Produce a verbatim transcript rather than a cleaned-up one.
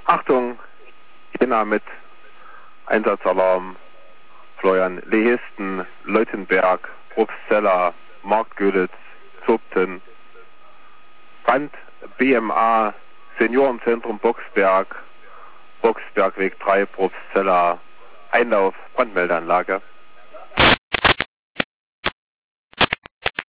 Achtung, Jena mit Einsatzalarm. Florian Lehisten, Leutenberg, Probstzeller, Marktgöditz, Zupten. Brand B M A, Seniorenzentrum Boxberg, Boxbergweg drei, Probstzeller, Einlauf, Brandmeldeanlage.